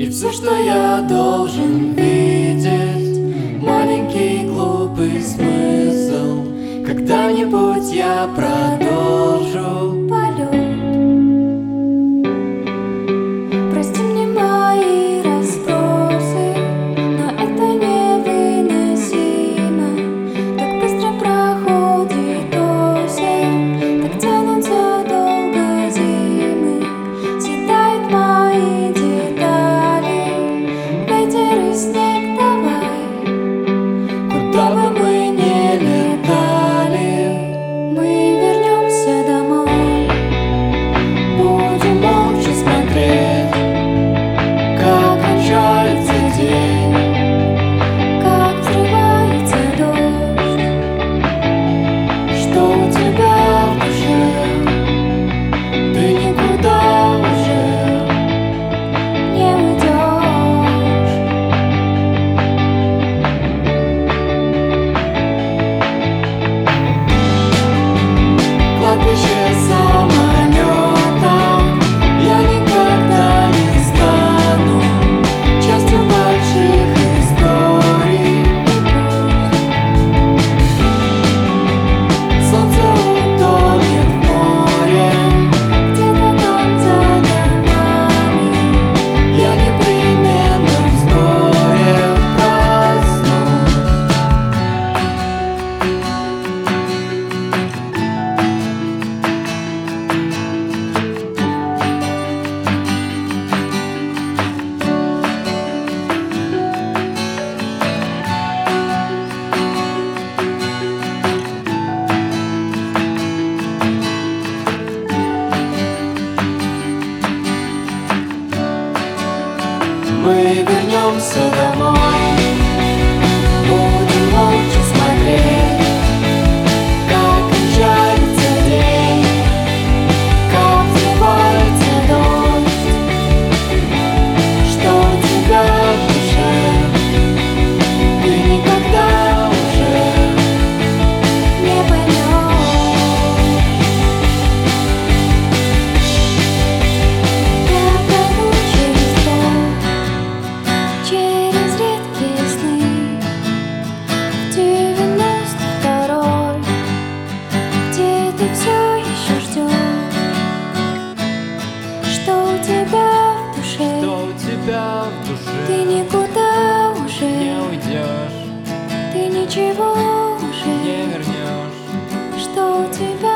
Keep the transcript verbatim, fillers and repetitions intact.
И все, что я должен видеть, маленький глупый смысл. Когда-нибудь я продолжу полет. Прости мне мои расспросы, но это невыносимо. Так быстро проходит осень, так тянутся долго зимы. Съедают мои детали ветер и снег. Давай, Куда бы мы ни летали, мы вернемся домой. будем молча смотреть, как кончается день, Как взрывается дождь, что у тебя в душе. Ты никуда уже не уйдешь. Кладбище самолета. Я никогда не стану частью больших историй. Солнце утонет в море, Где-то там за домами я непременно вскоре проснусь. Мы вернемся домой, будем молча смотреть, как кончается день, как взрывается дождь, что у тебя в душе. Ты никогда уже не поймешь. Я пройду через боль, через редкие сны. В девяносто второй, где ты все еще ждешь, что у тебя в душе. Что у тебя в душе. Ты никуда уже не уйдешь, ты ничего уже не вернешь. что у тебя